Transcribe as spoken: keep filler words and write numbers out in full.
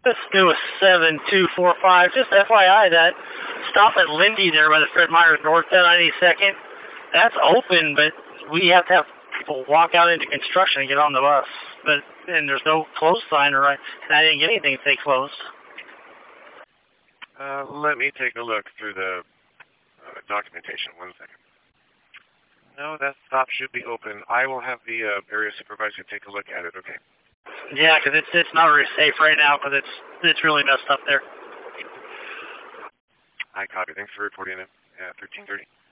Let's do a seven two four five. Just F Y I, that stop at Lindy there by the Fred Myers North ninety-second. That's open, but we have to have people walk out into construction and get on the bus. But and there's no close sign, or I, and I didn't get anything to say closed. Uh, let me take a look through the uh, documentation. One second. No, that stop should be open. I will have the uh, area supervisor take a look at it. Okay. Yeah, because it's it's not very safe right now because it's it's really messed up there. I copy. Thanks for reporting it. Yeah, thirteen thirty.